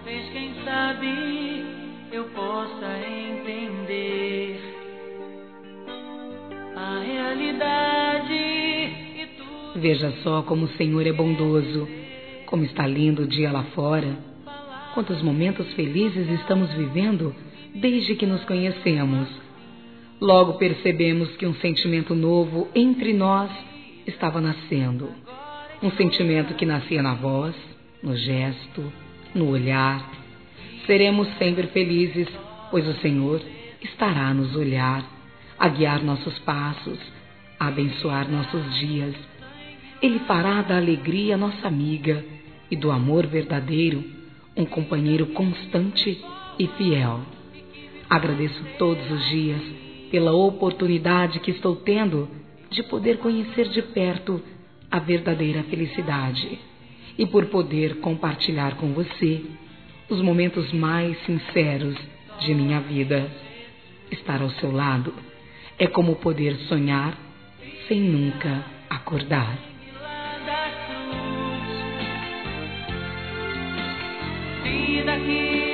Talvez, quem sabe, eu possa entender a realidade e tudo. Veja só como o Senhor é bondoso, como está lindo o dia lá fora. Quantos momentos felizes estamos vivendo desde que nos conhecemos. Logo percebemos que um sentimento novo entre nós estava nascendo. Um sentimento que nascia na voz, no gesto, no olhar. Seremos sempre felizes, pois o Senhor estará a nos olhar, a guiar nossos passos, a abençoar nossos dias. Ele fará da alegria nossa amiga e do amor verdadeiro um companheiro constante e fiel. Agradeço todos os dias pela oportunidade que estou tendo de poder conhecer de perto a verdadeira felicidade e por poder compartilhar com você os momentos mais sinceros de minha vida. Estar ao seu lado é como poder sonhar sem nunca acordar. Vida que